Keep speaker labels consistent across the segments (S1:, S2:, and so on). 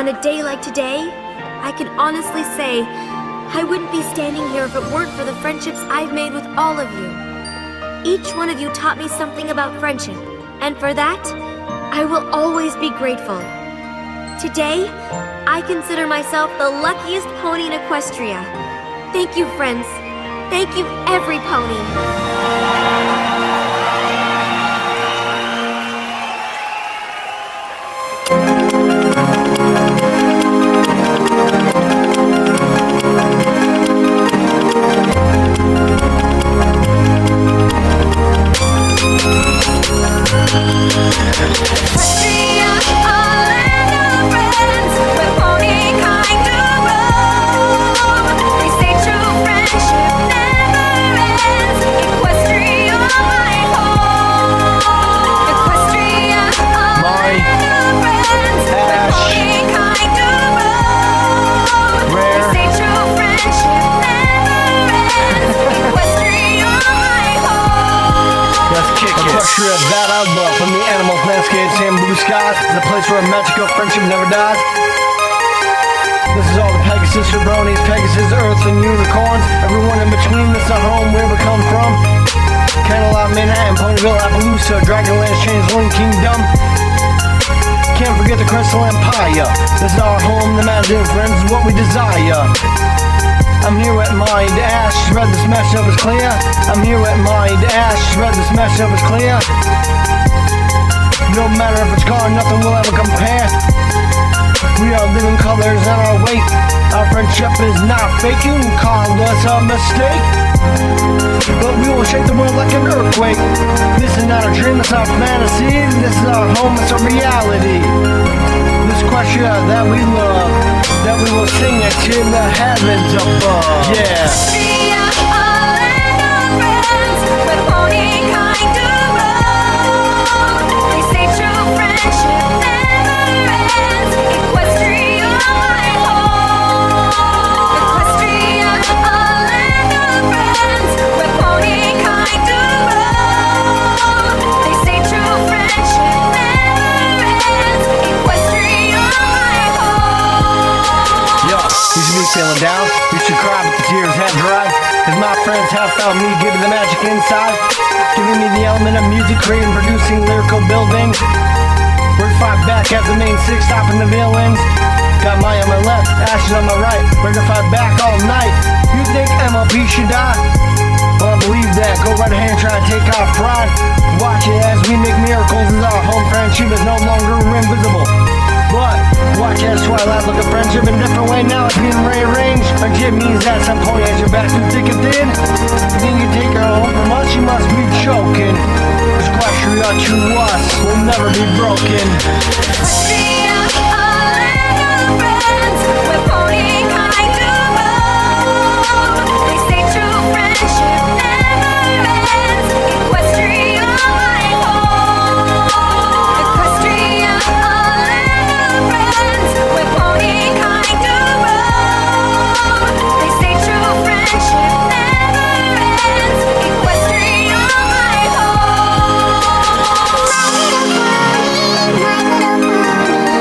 S1: On a day like today, I can honestly say I wouldn't be standing here if it weren't for the friendships I've made with all of you. Each one of you taught me something about friendship, and for that, I will always be grateful. Today, I consider myself the luckiest pony in Equestria. Thank you, friends. Thank you, every pony.
S2: That I love, from the animals, landscapes, and blue skies, is a place where magical friendship never dies. This is all the Pegasus, Jabronis, Pegasus, Earth, and unicorns. Everyone in between, this is our home, where we come from. Cantaloupe, Manhattan, Ponyville, Appaloosa, Dragonland, Changeling Kingdom. Can't forget the Crystal Empire. This is our home, the magic friends is what we desire. I'm here with Mind Ash, spread this mashup is clear. I'm here with Mind Ash, spread this mashup is clear. No matter if it's gone, nothing will ever compare. We are living colors and our weight. Our friendship is not fake, you can call us a mistake, but we will shake the world like an earthquake. This is not a dream, it's our fantasy. This is our home, it's a reality. This question that we love, that we will sing it to the heavens above. Yeah.
S3: Equestria, a land of friends, with pony kind of road. They say true friendship never ends. Equestria, my home. Equestria, a land of friends, with pony kind of road. They say true friendship never ends. Equestria, my home.
S2: Yo, you should be feeling down. You should cry, but the tears have dried. Cause my friends have found me, giving the magic inside. Giving me the element of music, creating, producing lyrical buildings. We're five back at the main six, stopping the villains. Got Maya on my left, Ashes on my right. We're gonna fight back all night. You think MLP should die? Well, I believe that. Go right ahead and try to take our pride. Watch it as we make miracles, as our home friendship is no longer invisible. But watch as Twilight look at friendship in a different way. Now it's being rearranged. Friendship means that some point as you're back through thick and thin. Then you take her home from us, you must be joking. This Equestria to us will never be broken.
S3: Equestria, a land of friends, with pony kind of road. They say true friendship never ends. Equestria, my home. Equestria, a land of friends, with pony kind of road. They say true friendship never ends. Equestria, my home.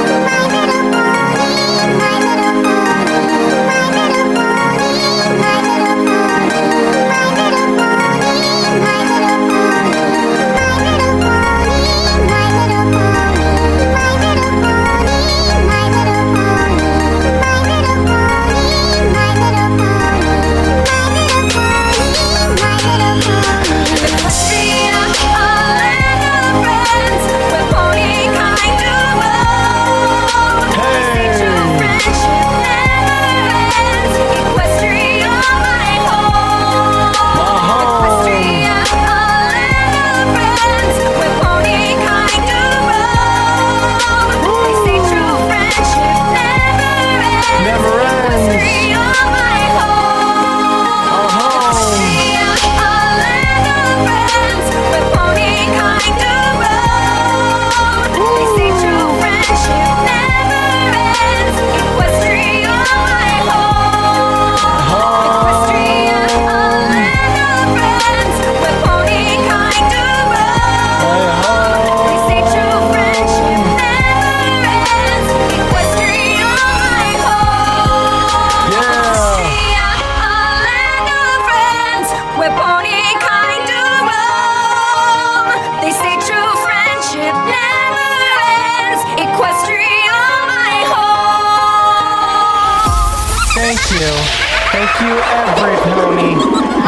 S2: Thank you. Thank you, every pony.